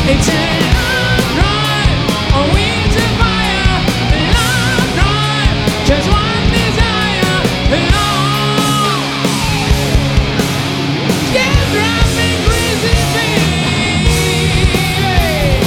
It's a long drive on wings of fire. A long drive, just one desire. Long, yeah, drive me crazy, baby.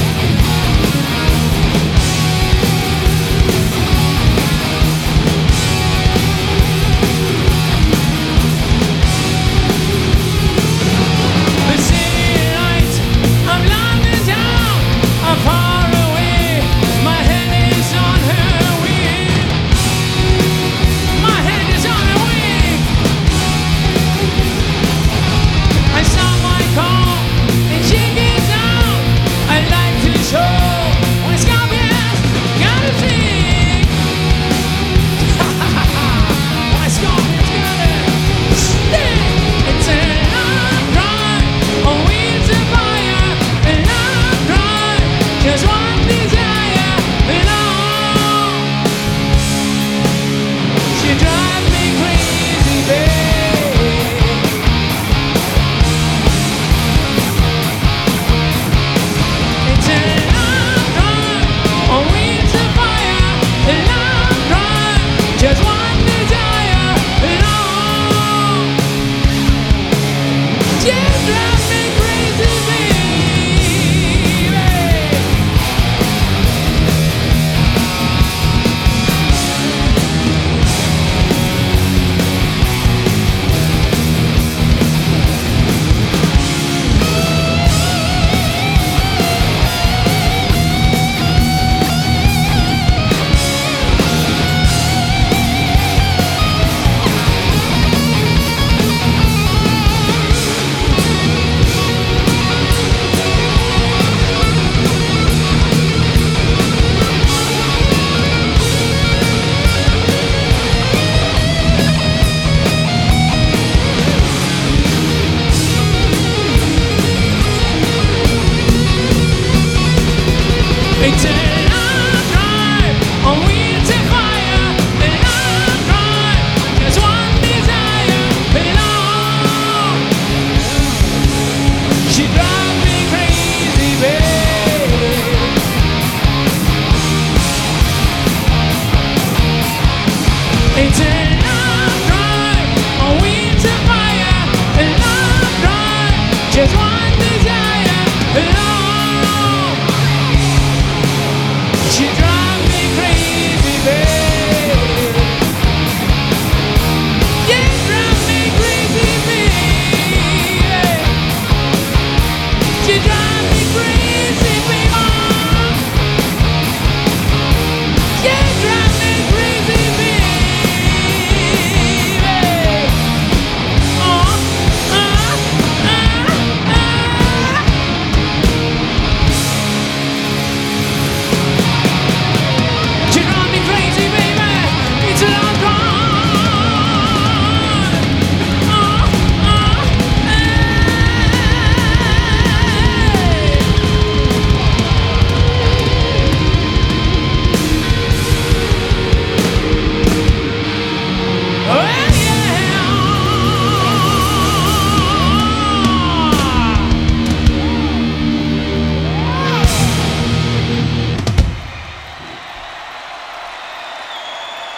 The city lights, I'm London town. I'm far away, my head is on her wing. My head is on her wing. I start my car and she gets out. I'd like to show when Scorpions gotta sing. When Scorpions gotta sing. It's a long drive on wheels of fire. A long drive, just one desire. Long, she drives me crazy, babe. It's a long drive on wheels of fire. A long drive, just one desire. Long, just drive